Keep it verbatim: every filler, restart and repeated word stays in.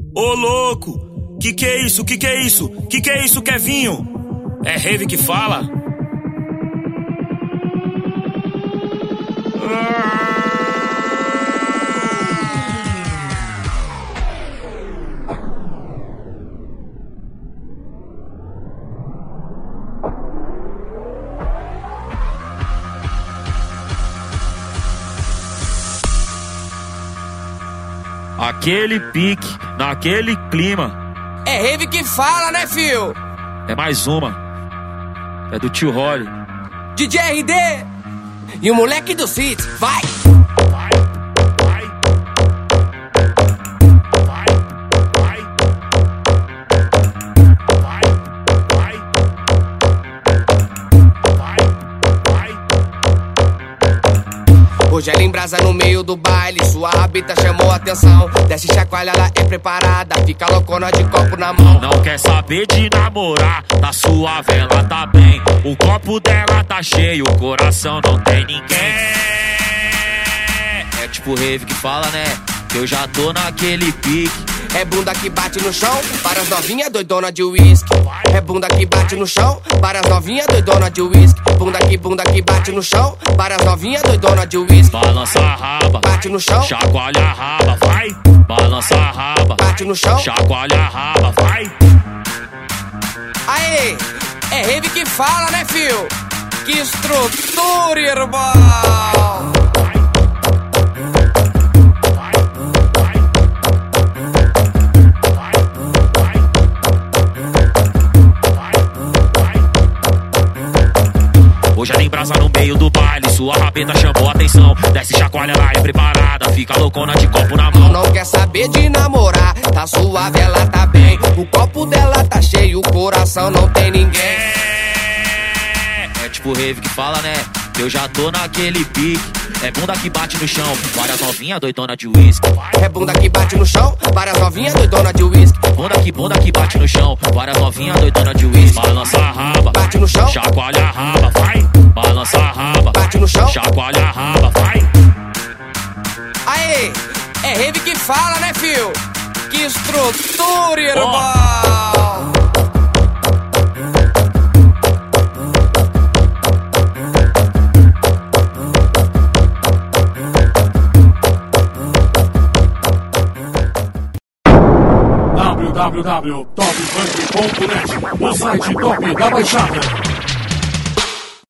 Ô louco, que que é isso, que que é isso, que que é isso, Kevinho? É rave que fala? Aquele pique, naquele clima. É rave que fala, né, fio? É mais uma. É do tio Holly. D J R D e o moleque do City, vai! Vai, vai. Vai, vai. Vai, vai. Vai, vai. Hoje ela embrasa no meio do baile, sua rabita chamou a atenção. Desce chacoalha, ela é preparada, fica loucona de copo na mão. Não quer saber de namorar, tá suave, ela tá bem. O copo dela tá cheio, o coração não tem ninguém. É tipo rave que fala, né? Que eu já tô naquele pique. É bunda que bate no chão, para as novinhas doidona de uísque. É bunda que bate no chão, para as novinhas doidona de uísque. Bunda que bunda que bate no chão, para as novinhas doidona de uísque. Balança a raba, bate no chão, chacoalha a raba, vai. Balança a raba, bate no chão, chacoalha a raba, vai. Aê, é rave que fala, né, fio? Que estrutura, irmão! Hoje ela embrasa no meio do baile, sua rabeta chamou a atenção. Desce chacoalha, ela é preparada, fica loucona de copo na mão. Não quer saber de namorar, tá suave, ela tá bem. O copo dela tá cheio, o coração não tem ninguém. É, é tipo rave que fala, né? Que eu já tô naquele pique. É bunda que bate no chão, várias novinhas doidona de uísque. É bunda que bate no chão, várias novinhas doidona de uísque. Bunda que bunda que bate no chão, várias novinhas doidona de uísque. Balança a raba, bate no chão, chacoalha a raba, vai. Balança a raba, bate no chão, chacoalha a raba, vai. Aê, é rave que fala, né, fio? Que estrutura, irmão! Oh. w w w ponto top funk ponto net, o site top da Baixada.